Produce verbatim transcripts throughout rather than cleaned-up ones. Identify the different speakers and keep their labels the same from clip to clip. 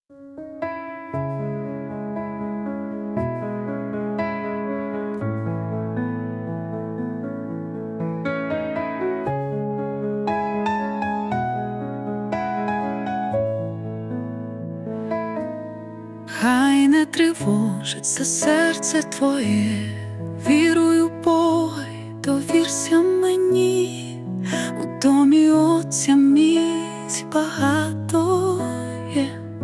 Speaker 1: Хай не тривожиться серце твоє, віруй у Бога й довірся мені. У домі Отця місць багато є.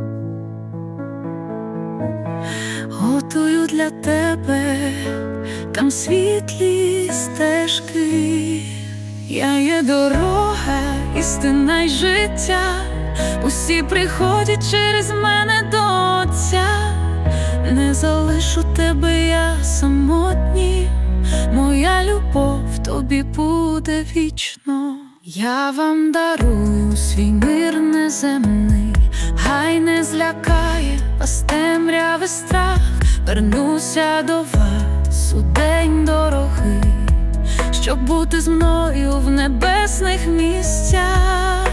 Speaker 1: Готую для тебе там світлі стежки. Я є дорога, істина й життя. Усі приходять через мене до Отця. Не залишу тебе я самотнім, моя любов тобі буде вічно. Я вам дарую свій мир неземний, хай не злякає вас темряви страх. Вернуся до вас у день дорогий, щоб бути з мною в небесних місцях.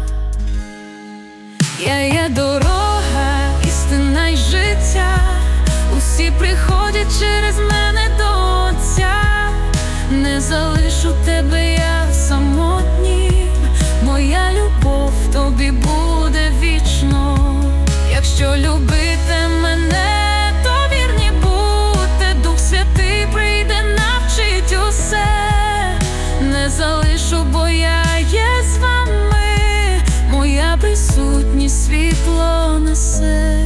Speaker 1: Я є дорога, істина й життя. Усі приходять через мене до Отця. Не залишу тебе я самотнім, моя любов тобі буде вічно. Якщо любите мене, то вірні будьте. Дух Святий прийде, навчить усе. Не залишу, бо я є з вами, моя присутність світло несе.